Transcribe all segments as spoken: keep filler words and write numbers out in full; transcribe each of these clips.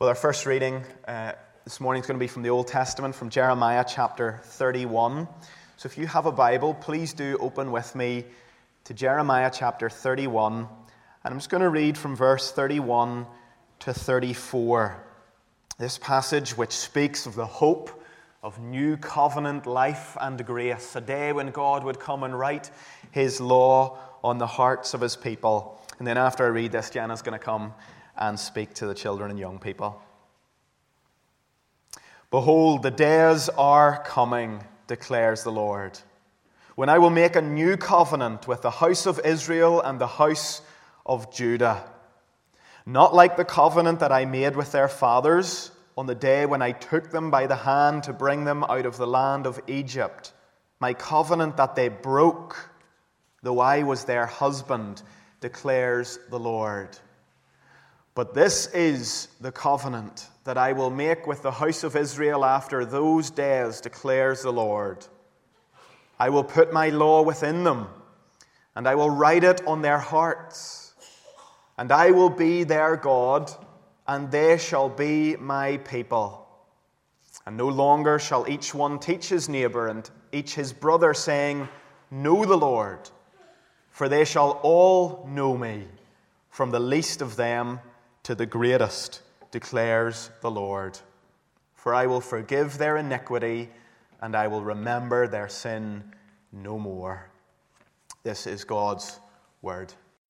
Well, our first reading uh, this morning is going to be from the Old Testament, from Jeremiah chapter thirty-one. So if you have a Bible, please do open with me to Jeremiah chapter thirty-one. And I'm just going to read from verse thirty-one to thirty-four. This passage which speaks of the hope of new covenant life and grace, a day when God would come and write his law on the hearts of his people. And then after I read this, Jenna's going to come and speak to the children and young people. Behold, the days are coming, declares the Lord, when I will make a new covenant with the house of Israel and the house of Judah. Not like the covenant that I made with their fathers on the day when I took them by the hand to bring them out of the land of Egypt, my covenant that they broke, though I was their husband, declares the Lord. But this is the covenant that I will make with the house of Israel after those days, declares the Lord. I will put my law within them, and I will write it on their hearts. And I will be their God, and they shall be my people. And no longer shall each one teach his neighbor and each his brother, saying, Know the Lord, for they shall all know me, from the least of them to the greatest, declares the Lord. For I will forgive their iniquity, and I will remember their sin no more. This is God's word.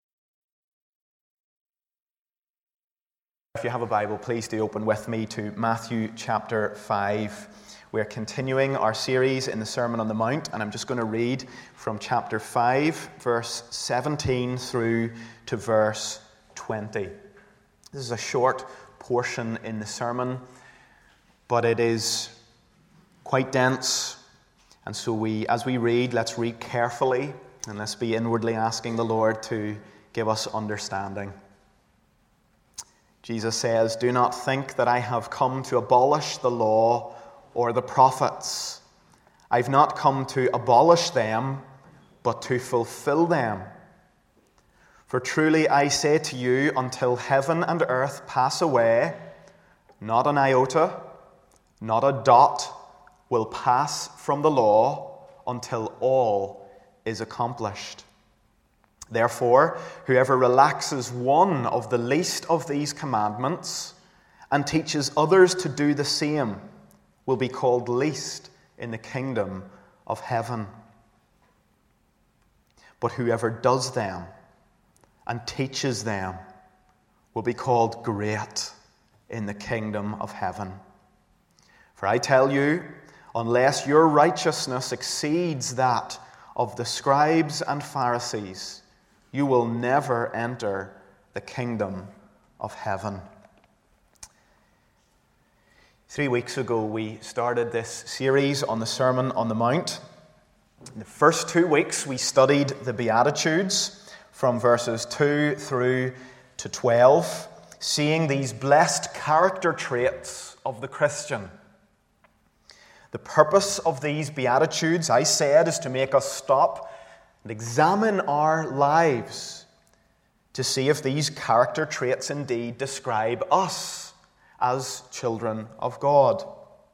If you have a Bible, please do open with me to Matthew chapter five. We're continuing our series in the Sermon on the Mount, and I'm just going to read from chapter five, verse seventeen through to verse twenty. This is a short portion in the sermon, but it is quite dense. And so we, as we read, let's read carefully, and let's be inwardly asking the Lord to give us understanding. Jesus says, Do not think that I have come to abolish the law or the prophets. I've not come to abolish them, but to fulfill them. For truly I say to you, until heaven and earth pass away, not an iota, not a dot will pass from the law until all is accomplished. Therefore, whoever relaxes one of the least of these commandments and teaches others to do the same will be called least in the kingdom of heaven. But whoever does them and teaches them will be called great in the kingdom of heaven. For I tell you, unless your righteousness exceeds that of the scribes and Pharisees, you will never enter the kingdom of heaven. Three weeks ago, we started this series on the Sermon on the Mount. In the first two weeks, we studied the Beatitudes from verses two through to twelve, seeing these blessed character traits of the Christian. The purpose of these Beatitudes, I said, is to make us stop and examine our lives to see if these character traits indeed describe us as children of God.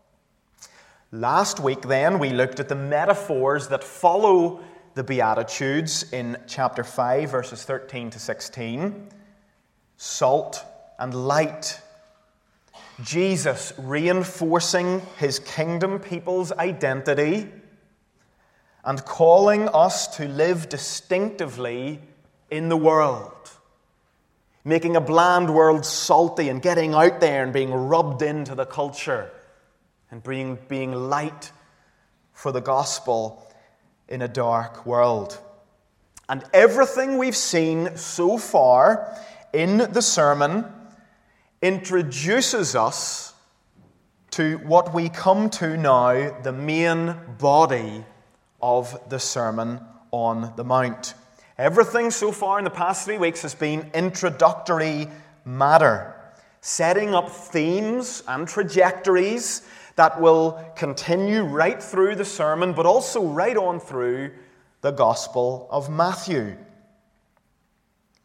Last week, then, we looked at the metaphors that follow the Beatitudes in chapter five, verses thirteen to sixteen. Salt and light. Jesus reinforcing his kingdom people's identity and calling us to live distinctively in the world. Making a bland world salty and getting out there and being rubbed into the culture and being, being light for the gospel in a dark world. And everything we've seen so far in the sermon introduces us to what we come to now, the main body of the Sermon on the Mount. Everything so far in the past three weeks has been introductory matter, setting up themes and trajectories that will continue right through the sermon, but also right on through the Gospel of Matthew.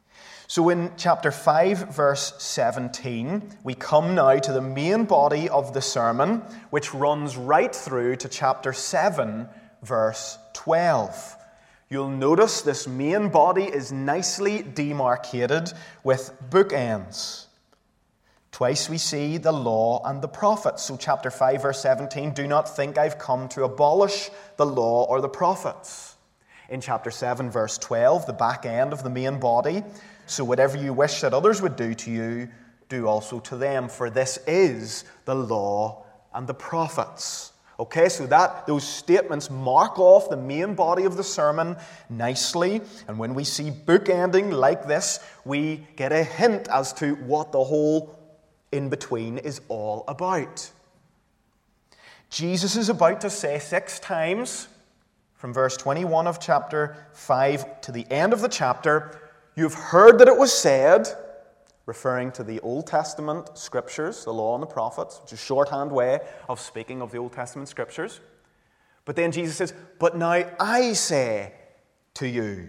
So in chapter five, verse seventeen, we come now to the main body of the sermon, which runs right through to chapter seven, verse twelve. You'll notice this main body is nicely demarcated with bookends. Twice we see the law and the prophets. So chapter five, verse seventeen, do not think I've come to abolish the law or the prophets. In chapter seven, verse twelve, the back end of the main body, so whatever you wish that others would do to you, do also to them, for this is the law and the prophets. Okay, so that those statements mark off the main body of the sermon nicely. And when we see bookending like this, we get a hint as to what the whole in between is all about. Jesus is about to say six times, from verse twenty-one of chapter five to the end of the chapter, "You've heard that it was said," referring to the Old Testament scriptures, the law and the prophets, which is a shorthand way of speaking of the Old Testament scriptures. But then Jesus says, "But now I say to you."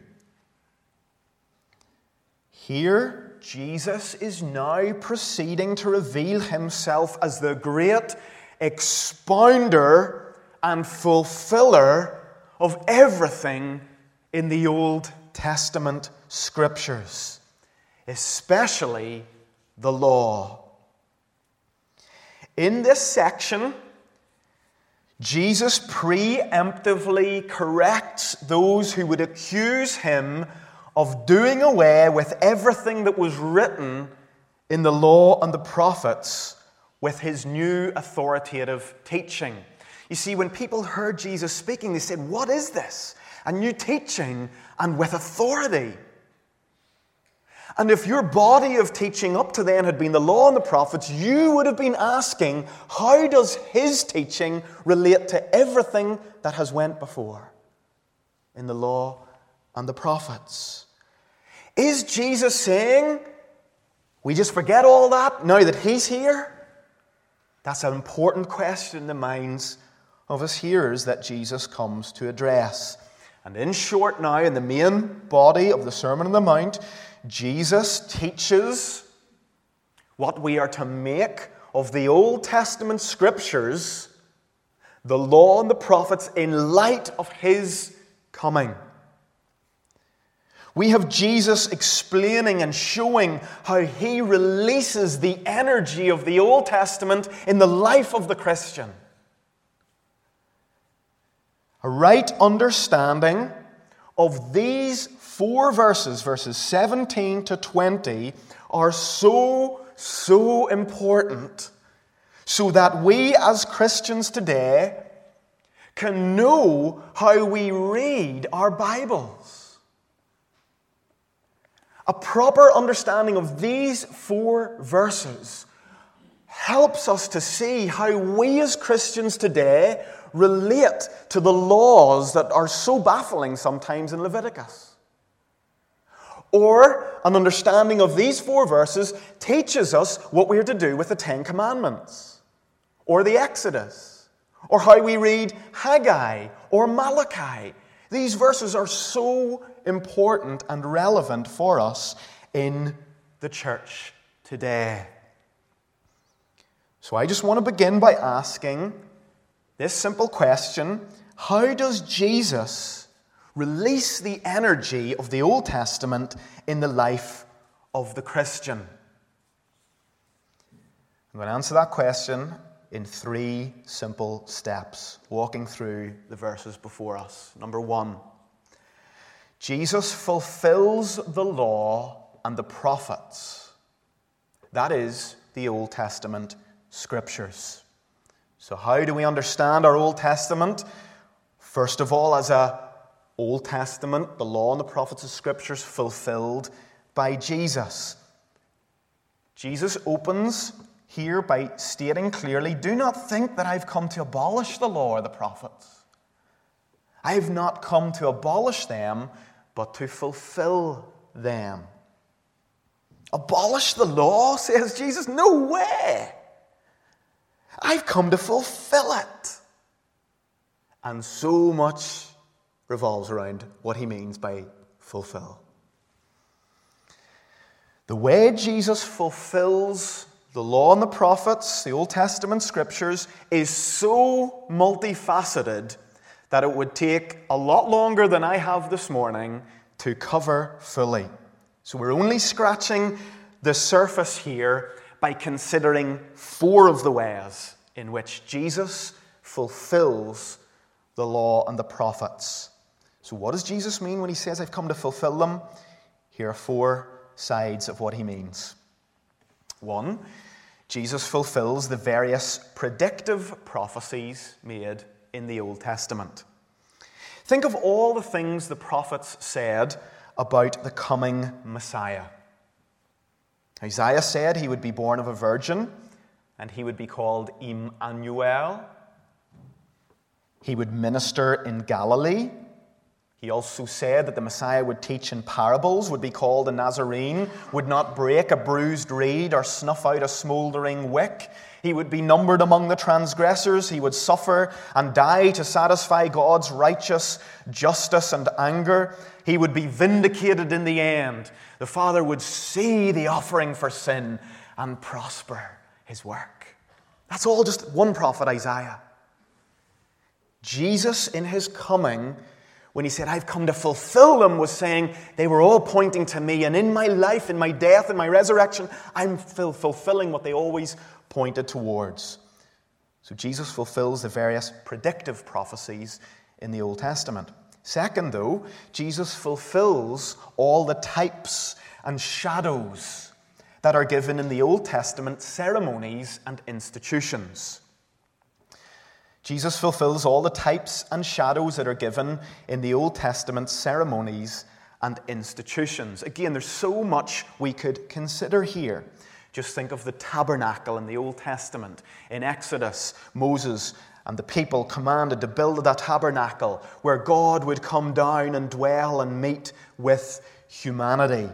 Here, Jesus is now proceeding to reveal himself as the great expounder and fulfiller of everything in the Old Testament scriptures, especially the law. In this section, Jesus preemptively corrects those who would accuse him of doing away with everything that was written in the law and the prophets with his new authoritative teaching. You see, when people heard Jesus speaking, they said, "What is this? A new teaching and with authority." And if your body of teaching up to then had been the law and the prophets, you would have been asking, how does his teaching relate to everything that has went before in the law and the prophets? Is Jesus saying, we just forget all that now that he's here? That's an important question in the minds of his hearers that Jesus comes to address. And in short now, in the main body of the Sermon on the Mount, Jesus teaches what we are to make of the Old Testament scriptures, the law and the prophets, in light of his coming. We have Jesus explaining and showing how he releases the energy of the Old Testament in the life of the Christian. A right understanding of these four verses, verses seventeen to twenty, are so, so important so that we as Christians today can know how we read our Bibles. A proper understanding of these four verses helps us to see how we as Christians today relate to the laws that are so baffling sometimes in Leviticus. Or an understanding of these four verses teaches us what we are to do with the Ten Commandments, or the Exodus, or how we read Haggai or Malachi. These verses are so important and relevant for us in the church today. So I just want to begin by asking this simple question: how does Jesus release the energy of the Old Testament in the life of the Christian? I'm going to answer that question in three simple steps, walking through the verses before us. Number one, Jesus fulfills the law and the prophets. That is the Old Testament scriptures. So how do we understand our Old Testament? First of all, as a Old Testament, the law and the prophets of scriptures fulfilled by Jesus. Jesus opens here by stating clearly, do not think that I've come to abolish the law or the prophets. I have not come to abolish them, but to fulfill them. Abolish the law, says Jesus? No way! I've come to fulfill it. And so much revolves around what he means by fulfill. The way Jesus fulfills the law and the prophets, the Old Testament scriptures, is so multifaceted that it would take a lot longer than I have this morning to cover fully. So we're only scratching the surface here by considering four of the ways in which Jesus fulfills the law and the prophets. So what does Jesus mean when he says, I've come to fulfill them? Here are four sides of what he means. One, Jesus fulfills the various predictive prophecies made in the Old Testament. Think of all the things the prophets said about the coming Messiah. Isaiah said he would be born of a virgin, and he would be called Emmanuel. He would minister in Galilee. He also said that the Messiah would teach in parables, would be called a Nazarene, would not break a bruised reed or snuff out a smouldering wick. He would be numbered among the transgressors. He would suffer and die to satisfy God's righteous justice and anger. He would be vindicated in the end. The Father would see the offering for sin and prosper his work. That's all just one prophet, Isaiah. Jesus, in his coming, when he said, I've come to fulfill them, was saying they were all pointing to me. And in my life, in my death, in my resurrection, I'm fulfilling what they always pointed towards. So Jesus fulfills the various predictive prophecies in the Old Testament. Second, though, Jesus fulfills all the types and shadows that are given in the Old Testament ceremonies and institutions. Jesus fulfills all the types and shadows that are given in the Old Testament ceremonies and institutions. Again, there's so much we could consider here. Just think of the tabernacle in the Old Testament. In Exodus, Moses and the people commanded to build that tabernacle where God would come down and dwell and meet with humanity.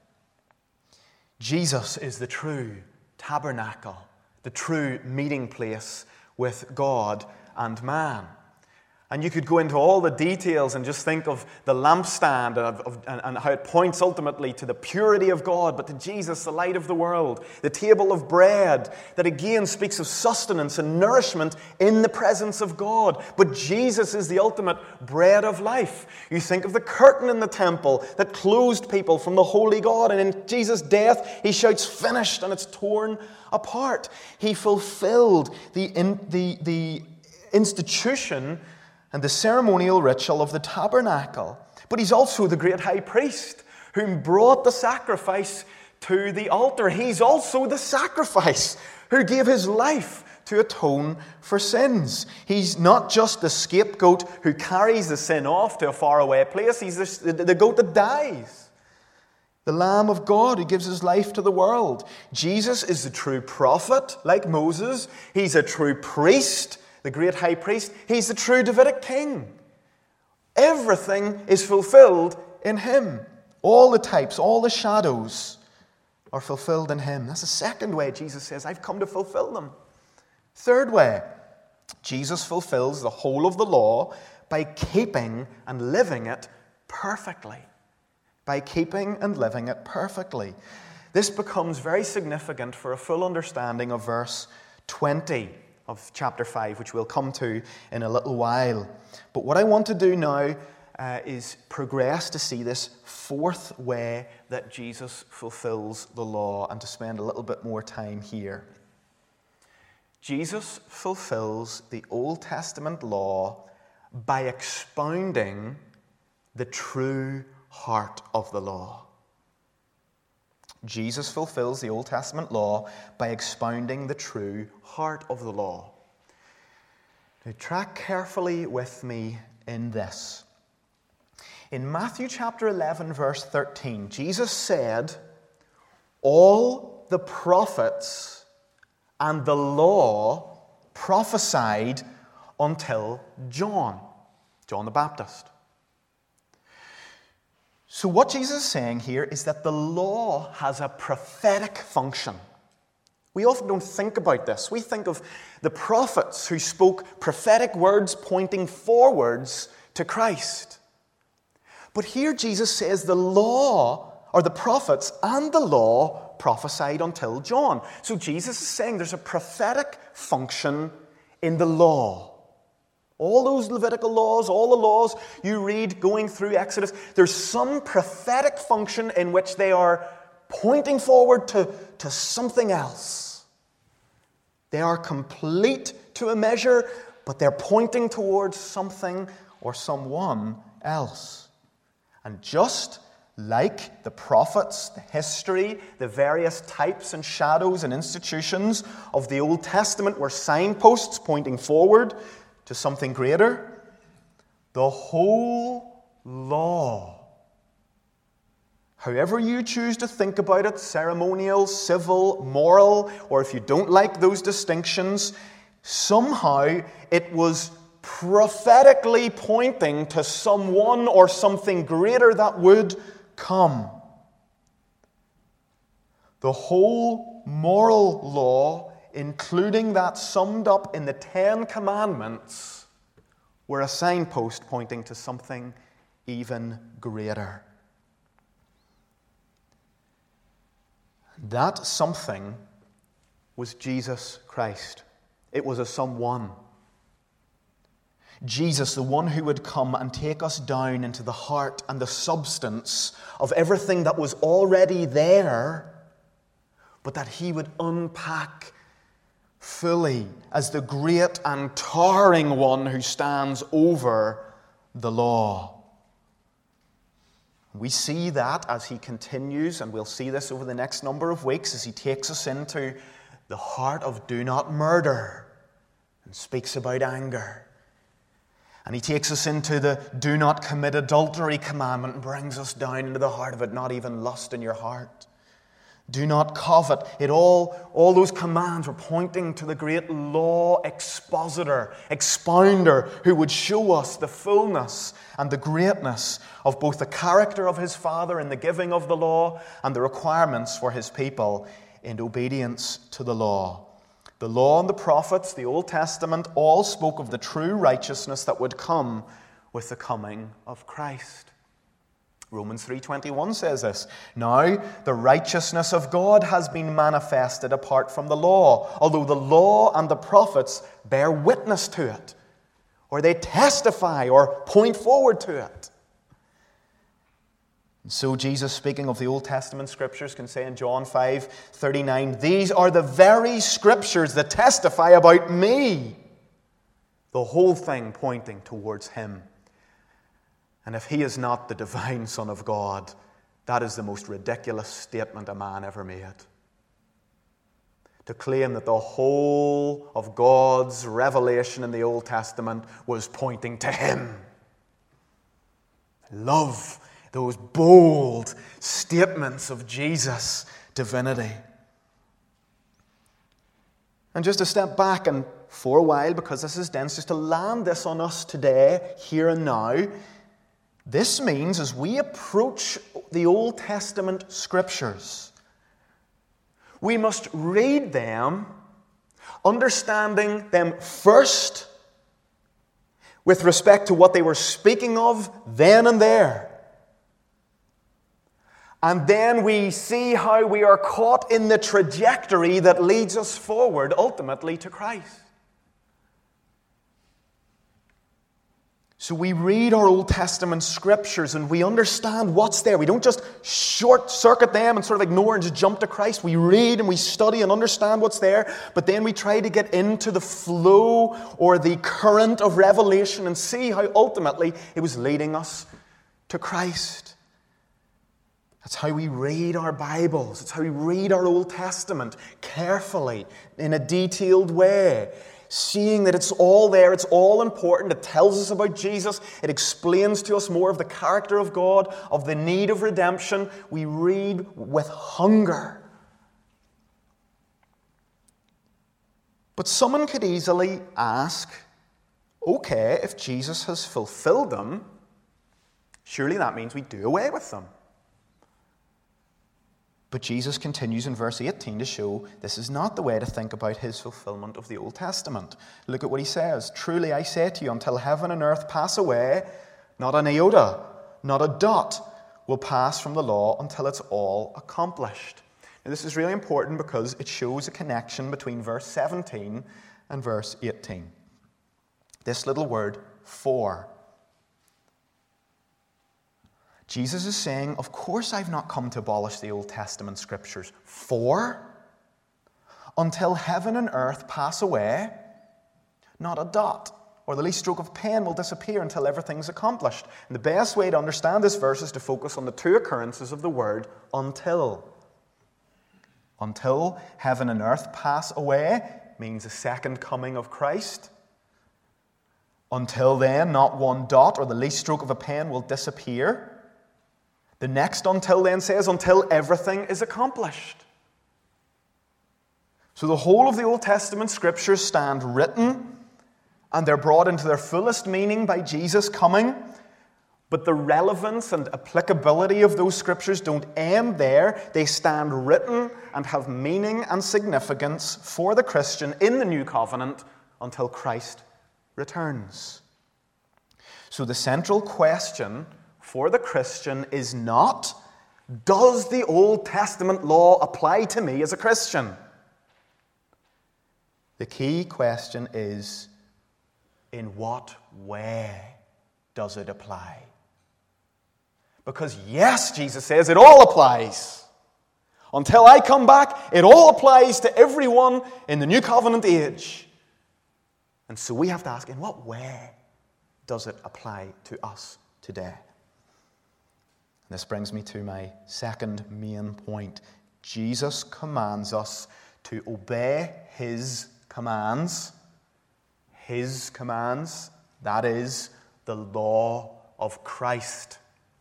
Jesus is the true tabernacle, the true meeting place with God and man. And you could go into all the details and just think of the lampstand of, of, and, and how it points ultimately to the purity of God, but to Jesus, the light of the world. The table of bread that again speaks of sustenance and nourishment in the presence of God. But Jesus is the ultimate bread of life. You think of the curtain in the temple that closed people from the holy God, and in Jesus' death, he shouts, finished, and it's torn apart. He fulfilled the, in, the, the institution and the ceremonial ritual of the tabernacle. But he's also the great high priest who brought the sacrifice to the altar. He's also the sacrifice who gave his life to atone for sins. He's not just the scapegoat who carries the sin off to a faraway place. He's the, the, the goat that dies. The Lamb of God who gives his life to the world. Jesus is the true prophet, like Moses. He's a true priest, the great high priest. He's the true Davidic king. Everything is fulfilled in him. All the types, all the shadows are fulfilled in him. That's the second way Jesus says, I've come to fulfill them. Third way, Jesus fulfills the whole of the law by keeping and living it perfectly. By keeping and living it perfectly. This becomes very significant for a full understanding of verse twenty of chapter five, which we'll come to in a little while. But what I want to do now uh, is progress to see this fourth way that Jesus fulfills the law, and to spend a little bit more time here. Jesus fulfills the Old Testament law by expounding the true heart of the law. Jesus fulfills the Old Testament law by expounding the true heart of the law. Now, track carefully with me in this. In Matthew chapter eleven, verse thirteen, Jesus said, all the prophets and the law prophesied until John, John the Baptist. So what Jesus is saying here is that the law has a prophetic function. We often don't think about this. We think of the prophets who spoke prophetic words pointing forwards to Christ. But here Jesus says the law or the prophets and the law prophesied until John. So Jesus is saying there's a prophetic function in the law. All those Levitical laws, all the laws you read going through Exodus, there's some prophetic function in which they are pointing forward to, to something else. They are complete to a measure, but they're pointing towards something or someone else. And just like the prophets, the history, the various types and shadows and institutions of the Old Testament were signposts pointing forward to something greater, the whole law, however you choose to think about it, ceremonial, civil, moral, or if you don't like those distinctions, somehow it was prophetically pointing to someone or something greater that would come. The whole moral law, including that summed up in the Ten Commandments, were a signpost pointing to something even greater. That something was Jesus Christ. It was a someone. Jesus, the one who would come and take us down into the heart and the substance of everything that was already there, but that he would unpack fully as the great and towering one who stands over the law. We see that as he continues, and we'll see this over the next number of weeks, as he takes us into the heart of do not murder and speaks about anger. And he takes us into the do not commit adultery commandment and brings us down into the heart of it, not even lust in your heart. Do not covet. It all, all those commands were pointing to the great law expositor, expounder, who would show us the fullness and the greatness of both the character of his Father in the giving of the law and the requirements for his people in obedience to the law. The law and the prophets, the Old Testament, all spoke of the true righteousness that would come with the coming of Christ. Romans three twenty-one says this, "Now the righteousness of God has been manifested apart from the law, although the law and the prophets bear witness to it," or they testify or point forward to it. And so Jesus, speaking of the Old Testament scriptures, can say in John five thirty-nine, "These are the very scriptures that testify about me." The whole thing pointing towards him. And if he is not the divine Son of God, that is the most ridiculous statement a man ever made. To claim that the whole of God's revelation in the Old Testament was pointing to him. I love those bold statements of Jesus' divinity. And just to step back and for a while, because this is dense, just to land this on us today, here and now, this means as we approach the Old Testament scriptures, we must read them, understanding them first with respect to what they were speaking of then and there. And then we see how we are caught in the trajectory that leads us forward ultimately to Christ. So we read our Old Testament scriptures and we understand what's there. We don't just short circuit them and sort of ignore and just jump to Christ. We read and we study and understand what's there, but then we try to get into the flow or the current of revelation and see how ultimately it was leading us to Christ. That's how we read our Bibles. It's how we read our Old Testament carefully, in a detailed way. Seeing that it's all there, it's all important. It tells us about Jesus. It explains to us more of the character of God, of the need of redemption. We read with hunger. But someone could easily ask, okay, if Jesus has fulfilled them, surely that means we do away with them. But Jesus continues in verse eighteen to show this is not the way to think about his fulfillment of the Old Testament. Look at what he says. "Truly I say to you, until heaven and earth pass away, not an iota, not a dot, will pass from the law until it's all accomplished. Now, this is really important because it shows a connection between verse seventeen and verse eighteen. This little word, for. Jesus is saying, of course I've not come to abolish the Old Testament scriptures. For, until heaven and earth pass away, not a dot or the least stroke of a pen will disappear until everything's accomplished. And the best way to understand this verse is to focus on the two occurrences of the word until. Until heaven and earth pass away means the second coming of Christ. Until then, not one dot or the least stroke of a pen will disappear. The next until then says, until everything is accomplished. So the whole of the Old Testament scriptures stand written, and they're brought into their fullest meaning by Jesus coming. But the relevance and applicability of those scriptures don't end there. They stand written and have meaning and significance for the Christian in the new covenant until Christ returns. So the central question for the Christian is not, does the Old Testament law apply to me as a Christian? The key question is, in what way does it apply? Because yes, Jesus says, it all applies. Until I come back, it all applies to everyone in the new covenant age. And so we have to ask, in what way does it apply to us today? This brings me to my second main point. Jesus commands us to obey His commands. His commands, that is, the law of Christ.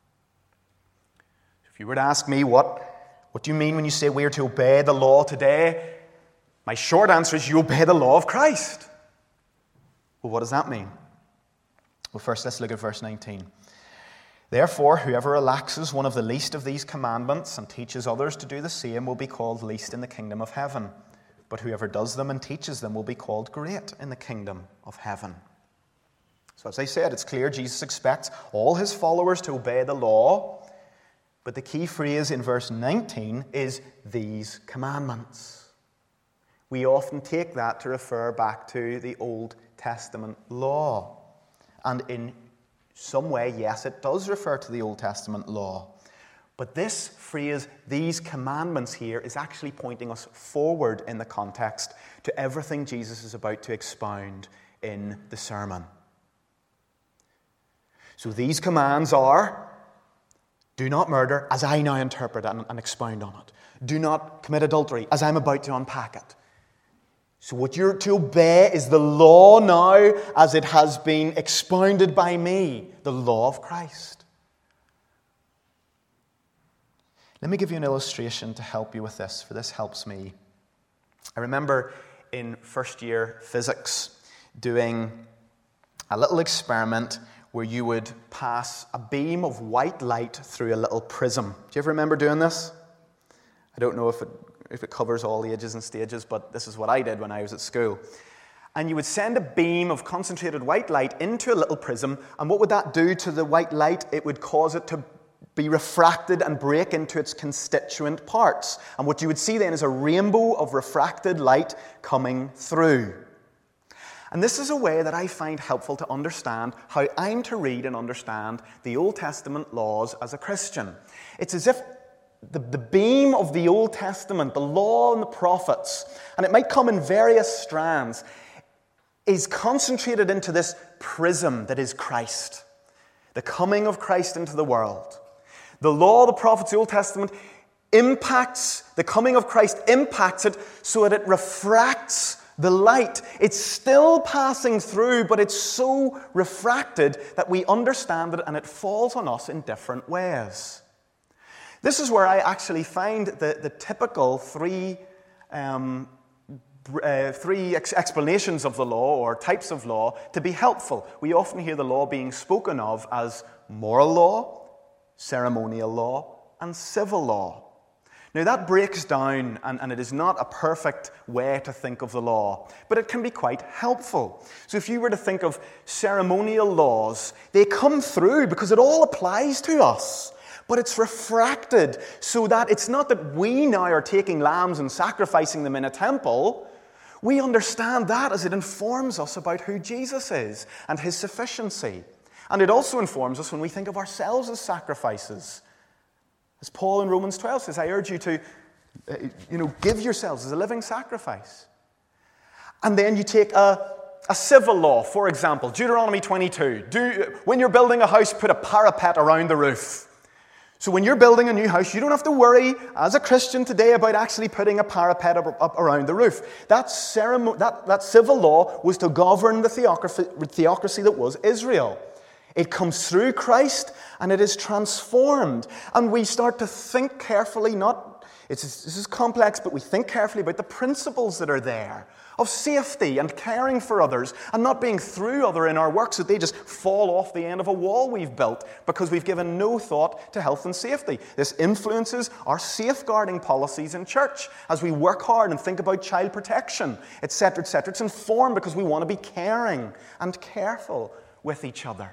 If you were to ask me, what, what do you mean when you say we are to obey the law today? My short answer is you obey the law of Christ. Well, what does that mean? Well, first let's look at verse nineteen. Therefore, whoever relaxes one of the least of these commandments and teaches others to do the same will be called least in the kingdom of heaven. But whoever does them and teaches them will be called great in the kingdom of heaven. So as I said, it's clear Jesus expects all His followers to obey the law. But the key phrase in verse nineteen is these commandments. We often take that to refer back to the Old Testament law. And in some way, yes, it does refer to the Old Testament law. But this phrase, these commandments here, is actually pointing us forward in the context to everything Jesus is about to expound in the sermon. So these commands are, do not murder, as I now interpret and, and expound on it. Do not commit adultery, as I'm about to unpack it. So what you're to obey is the law now as it has been expounded by me, the law of Christ. Let me give you an illustration to help you with this, for this helps me. I remember in first year physics doing a little experiment where you would pass a beam of white light through a little prism. Do you ever remember doing this? I don't know if it if it covers all ages and stages, but this is what I did when I was at school. And you would send a beam of concentrated white light into a little prism, and what would that do to the white light? It would cause it to be refracted and break into its constituent parts. And what you would see then is a rainbow of refracted light coming through. And this is a way that I find helpful to understand how I'm to read and understand the Old Testament laws as a Christian. It's as if The, the beam of the Old Testament, the law and the prophets, and it might come in various strands, is concentrated into this prism that is Christ, the coming of Christ into the world. The law, the prophets, the Old Testament impacts, the coming of Christ impacts it so that it refracts the light. It's still passing through, but it's so refracted that we understand it and it falls on us in different ways. This is where I actually find the, the typical three, um, uh, three ex- explanations of the law or types of law to be helpful. We often hear the law being spoken of as moral law, ceremonial law, and civil law. Now that breaks down, and, and it is not a perfect way to think of the law, but it can be quite helpful. So if you were to think of ceremonial laws, they come through because it all applies to us. but it's refracted so that it's not that we now are taking lambs and sacrificing them in a temple. We understand that as it informs us about who Jesus is and his sufficiency. And it also informs us when we think of ourselves as sacrifices. As Paul in Romans twelve says, I urge you to uh, you know, give yourselves as a living sacrifice. And then you take a, a civil law, for example, Deuteronomy twenty-two. Do, when you're building a house, put a parapet around the roof. So when you're building a new house, you don't have to worry, as a Christian today, about actually putting a parapet up, up around the roof. That, ceremony, that, that civil law was to govern the theocracy, theocracy that was Israel. It comes through Christ, and it is transformed. And we start to think carefully, not, it's, this is complex, but we think carefully about the principles that are there of safety and caring for others and not being through other in our work so they just fall off the end of a wall we've built because we've given no thought to health and safety. This influences our safeguarding policies in church as we work hard and think about child protection, et cetera, et cetera. It's informed because we want to be caring and careful with each other.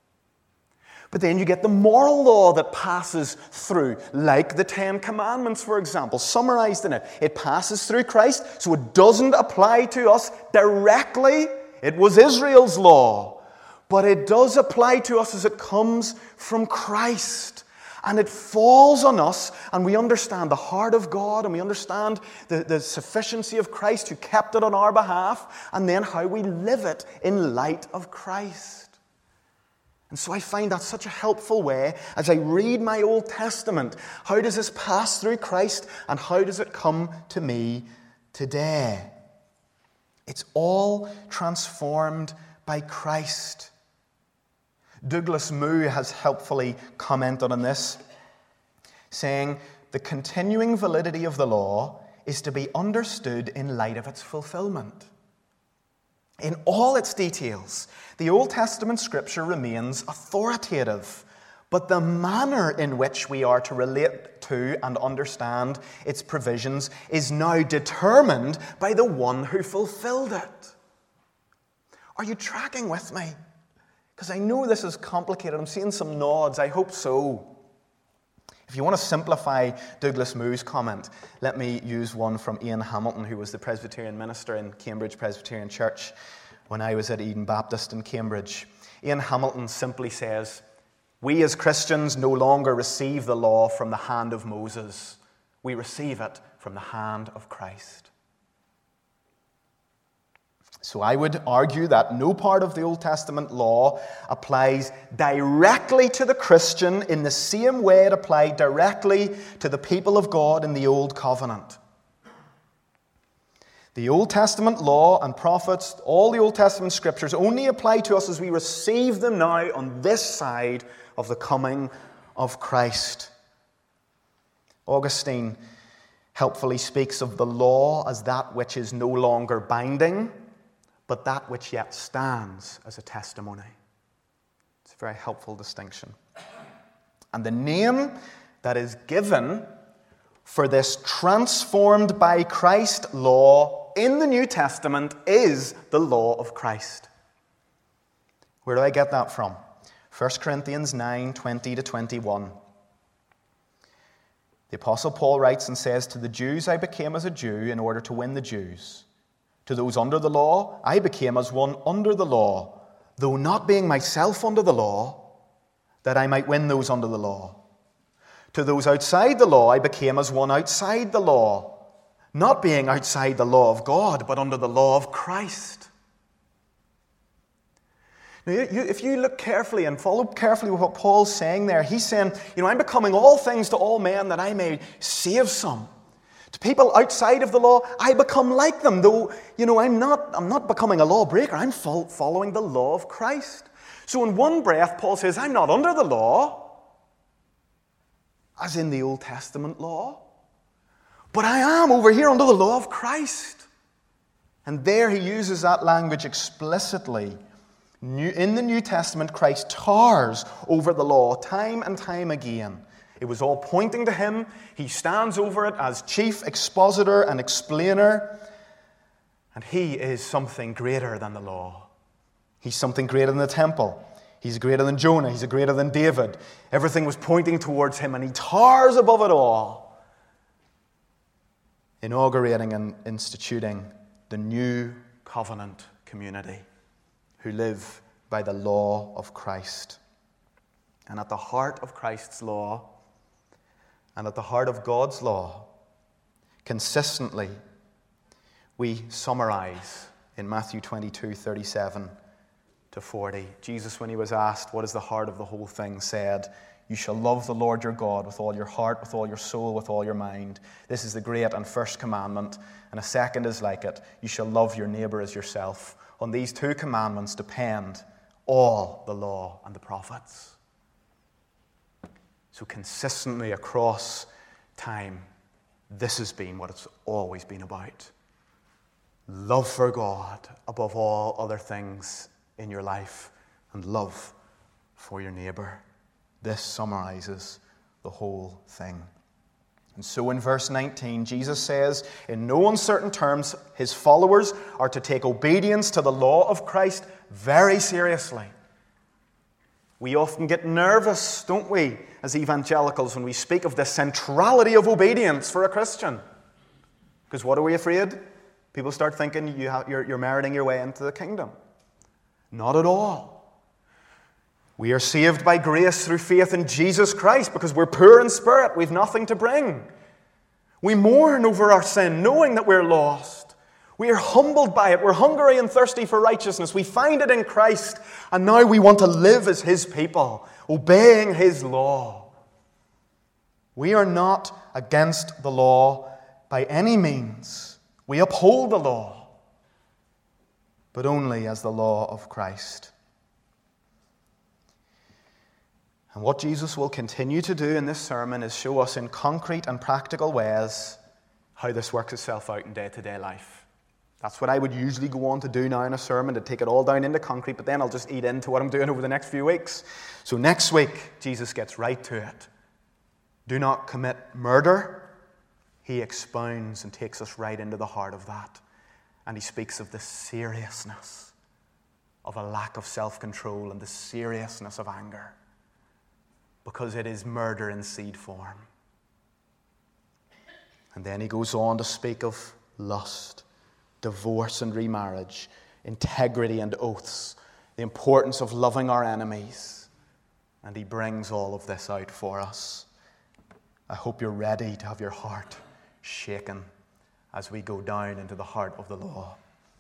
But then you get the moral law that passes through, like the Ten Commandments, for example, summarized in it. It passes through Christ, so it doesn't apply to us directly. It was Israel's law. But it does apply to us as it comes from Christ. And it falls on us, and we understand the heart of God, and we understand the, the sufficiency of Christ who kept it on our behalf, and then how we live it in light of Christ. And so I find that such a helpful way as I read my Old Testament. How does this pass through Christ, and how does it come to me today? It's all transformed by Christ. Douglas Moo has helpfully commented on this, saying, the continuing validity of the law is to be understood in light of its fulfillment. In all its details, the Old Testament scripture remains authoritative, but the manner in which we are to relate to and understand its provisions is now determined by the one who fulfilled it. Are you tracking with me? Because I know this is complicated. I'm seeing some nods. I hope so. If you want to simplify Douglas Moo's comment, let me use one from Ian Hamilton, who was the Presbyterian minister in Cambridge Presbyterian Church when I was at Eden Baptist in Cambridge. Ian Hamilton simply says, we as Christians no longer receive the law from the hand of Moses. We receive it from the hand of Christ. So I would argue that no part of the Old Testament law applies directly to the Christian in the same way it applied directly to the people of God in the Old Covenant. The Old Testament law and prophets, all the Old Testament scriptures only apply to us as we receive them now on this side of the coming of Christ. Augustine helpfully speaks of the law as that which is no longer binding, but that which yet stands as a testimony. It's a very helpful distinction. And the name that is given for this transformed by Christ law in the New Testament is the law of Christ. Where do I get that from? First Corinthians nine, twenty to twenty-one. The Apostle Paul writes and says, to the Jews I became as a Jew in order to win the Jews. To those under the law, I became as one under the law, though not being myself under the law, that I might win those under the law. To those outside the law, I became as one outside the law, not being outside the law of God, but under the law of Christ. Now, you, you, if you look carefully and follow carefully what Paul's saying there, he's saying, you know, I'm becoming all things to all men that I may save some. To people outside of the law, I become like them, though, you know, I'm not, I'm not becoming a lawbreaker. I'm following the law of Christ. So in one breath, Paul says, I'm not under the law, as in the Old Testament law, but I am over here under the law of Christ. And there he uses that language explicitly. In the New Testament, Christ towers over the law time and time again. It was all pointing to him. He stands over it as chief expositor and explainer. And he is something greater than the law. He's something greater than the temple. He's greater than Jonah. He's greater than David. Everything was pointing towards him, and he towers above it all, inaugurating and instituting the new covenant community who live by the law of Christ. And at the heart of Christ's law, and at the heart of God's law, consistently, we summarize in Matthew twenty-two, thirty-seven to forty. Jesus, when he was asked, what is the heart of the whole thing, said, you shall love the Lord your God with all your heart, with all your soul, with all your mind. This is the great and first commandment, and a second is like it. You shall love your neighbor as yourself. On these two commandments depend all the law and the prophets. So consistently across time, this has been what it's always been about. Love for God above all other things in your life, and love for your neighbor. This summarizes the whole thing. And so in verse nineteen, Jesus says, in no uncertain terms, his followers are to take obedience to the law of Christ very seriously. We often get nervous, don't we, as evangelicals, when we speak of the centrality of obedience for a Christian. Because what are we afraid? People start thinking you have, you're, you're meriting your way into the kingdom. Not at all. We are saved by grace through faith in Jesus Christ because we're poor in spirit. We've nothing to bring. We mourn over our sin, knowing that we're lost. We are humbled by it. We're hungry and thirsty for righteousness. We find it in Christ, and now we want to live as his people, obeying his law. We are not against the law by any means. We uphold the law, but only as the law of Christ. And what Jesus will continue to do in this sermon is show us in concrete and practical ways how this works itself out in day-to-day life. That's what I would usually go on to do now in a sermon, to take it all down into concrete, but then I'll just eat into what I'm doing over the next few weeks. So next week, Jesus gets right to it. Do not commit murder. He expounds and takes us right into the heart of that. And he speaks of the seriousness of a lack of self-control and the seriousness of anger, because it is murder in seed form. And then he goes on to speak of lust, divorce and remarriage, integrity and oaths, the importance of loving our enemies. And he brings all of this out for us. I hope you're ready to have your heart shaken as we go down into the heart of the law.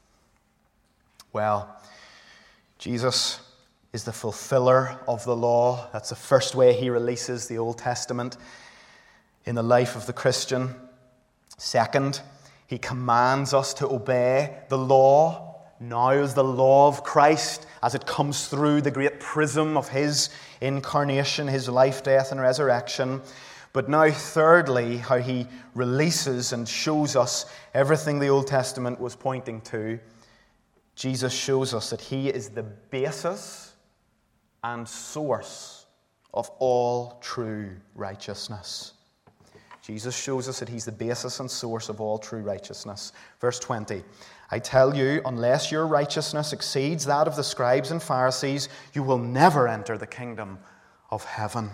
Well, Jesus is the fulfiller of the law. That's the first way he releases the Old Testament in the life of the Christian. Second, he commands us to obey the law. Now is the law of Christ as it comes through the great prism of his incarnation, his life, death, and resurrection. But now, thirdly, how he releases and shows us everything the Old Testament was pointing to. Jesus shows us that he is the basis and source of all true righteousness. Jesus shows us that he's the basis and source of all true righteousness. Verse twenty, I tell you, unless your righteousness exceeds that of the scribes and Pharisees, you will never enter the kingdom of heaven.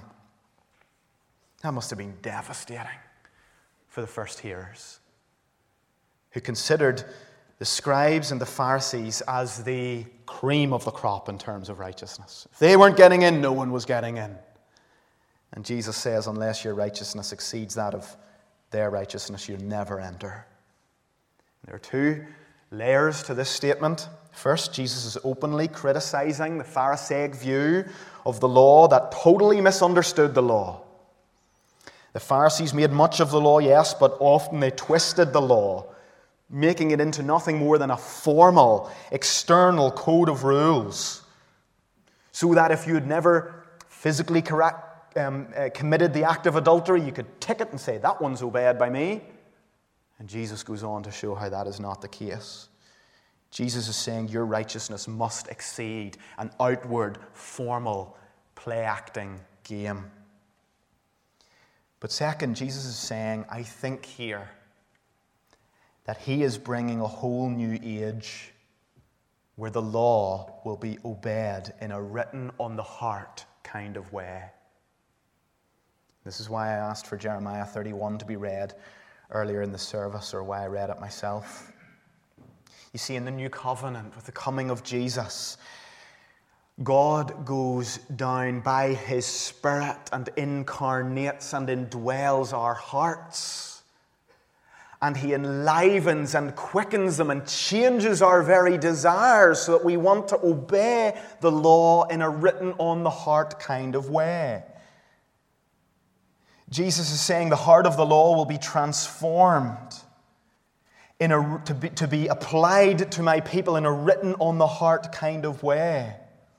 That must have been devastating for the first hearers, who considered the scribes and the Pharisees as the cream of the crop in terms of righteousness. If they weren't getting in, no one was getting in. And Jesus says, unless your righteousness exceeds that of their righteousness, you'll never enter. There are two layers to this statement. First, Jesus is openly criticizing the Pharisaic view of the law that totally misunderstood the law. The Pharisees made much of the law, yes, but often they twisted the law, making it into nothing more than a formal, external code of rules, so that if you had never physically correct, um, uh, committed the act of adultery, you could tick it and say, that one's obeyed by me. And Jesus goes on to show how that is not the case. Jesus is saying your righteousness must exceed an outward, formal, play-acting game. But second, Jesus is saying, I think here, that he is bringing a whole new age where the law will be obeyed in a written on the heart kind of way. This is why I asked for Jeremiah thirty-one to be read earlier in the service, or why I read it myself. You see, in the new covenant, with the coming of Jesus, God goes down by his Spirit and incarnates and indwells our hearts. And he enlivens and quickens them and changes our very desires so that we want to obey the law in a written on the heart kind of way. Jesus is saying the heart of the law will be transformed in a, to, be, to be applied to my people in a written on the heart kind of way.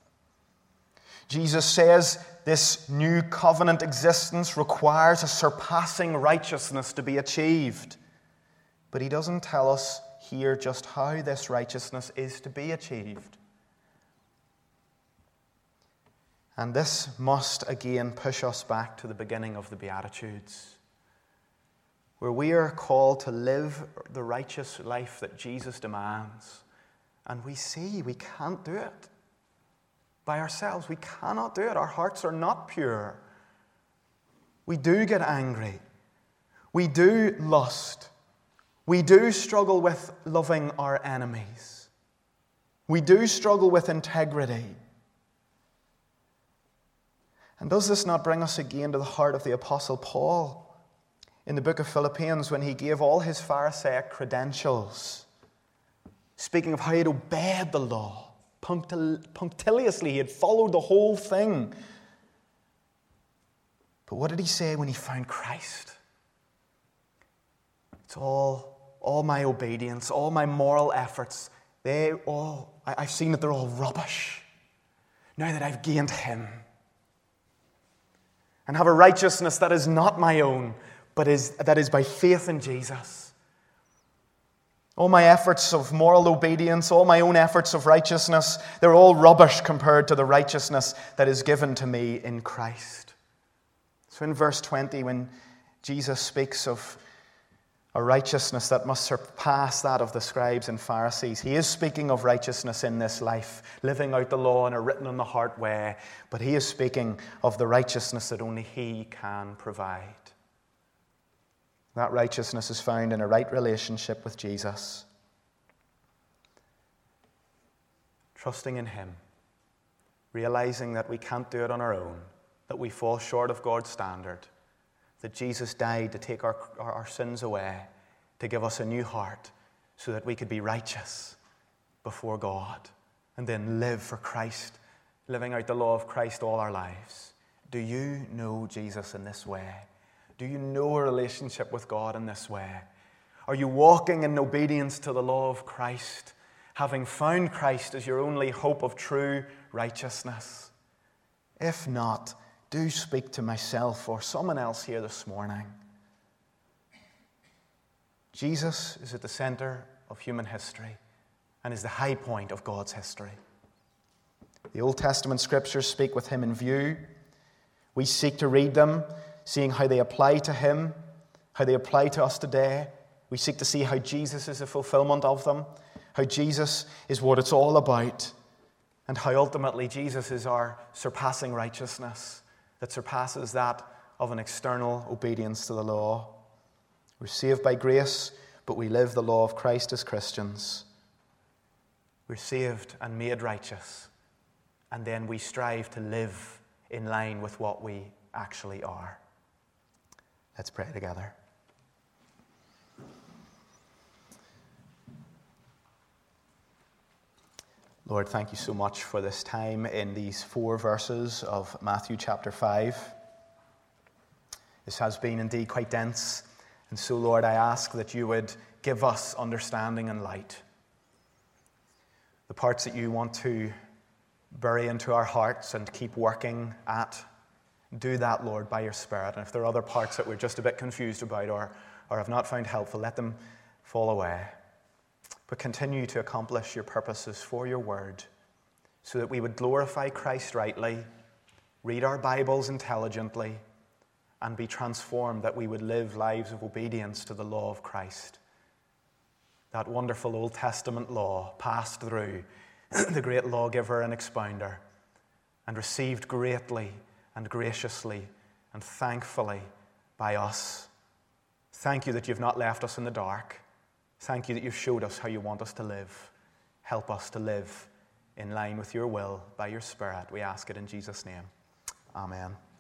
Jesus says this new covenant existence requires a surpassing righteousness to be achieved. But he doesn't tell us here just how this righteousness is to be achieved. And this must again push us back to the beginning of the Beatitudes, where we are called to live the righteous life that Jesus demands. And we see we can't do it by ourselves. We cannot do it. Our hearts are not pure. We do get angry. We do lust. We do struggle with loving our enemies. We do struggle with integrity. And does this not bring us again to the heart of the Apostle Paul in the book of Philippians, when he gave all his Pharisaic credentials, speaking of how he had obeyed the law punctil- punctiliously, he had followed the whole thing. But what did he say when he found Christ? It's all All my obedience, all my moral efforts, they all, I, I've seen that they're all rubbish. Now that I've gained him and have a righteousness that is not my own, but is that is by faith in Jesus. All my efforts of moral obedience, all my own efforts of righteousness, they're all rubbish compared to the righteousness that is given to me in Christ. So in verse twenty, when Jesus speaks of a righteousness that must surpass that of the scribes and Pharisees, he is speaking of righteousness in this life, living out the law in a written on the heart way, but he is speaking of the righteousness that only he can provide. That righteousness is found in a right relationship with Jesus. Trusting in him, realizing that we can't do it on our own, that we fall short of God's standard, that Jesus died to take our, our, our sins away, to give us a new heart so that we could be righteous before God and then live for Christ, living out the law of Christ all our lives. Do you know Jesus in this way? Do you know a relationship with God in this way? Are you walking in obedience to the law of Christ, having found Christ as your only hope of true righteousness? If not, do speak to myself or someone else here this morning. Jesus is at the center of human history and is the high point of God's history. The Old Testament scriptures speak with him in view. We seek to read them, seeing how they apply to him, how they apply to us today. We seek to see how Jesus is the fulfillment of them, how Jesus is what it's all about, and how ultimately Jesus is our surpassing righteousness that surpasses that of an external obedience to the law. We're saved by grace, but we live the law of Christ as Christians. We're saved and made righteous, and then we strive to live in line with what we actually are. Let's pray together. Lord, thank you so much for this time in these four verses of Matthew chapter five. This has been indeed quite dense. And so, Lord, I ask that you would give us understanding and light. The parts that you want to bury into our hearts and keep working at, do that, Lord, by your Spirit. And if there are other parts that we're just a bit confused about or, or have not found helpful, let them fall away. But continue to accomplish your purposes for your word so that we would glorify Christ rightly, read our Bibles intelligently, and be transformed, that we would live lives of obedience to the law of Christ. That wonderful Old Testament law passed through the great lawgiver and expounder, and received greatly and graciously and thankfully by us. Thank you that you've not left us in the dark. Thank you that you've showed us how you want us to live. Help us to live in line with your will by your Spirit. We ask it in Jesus' name. Amen.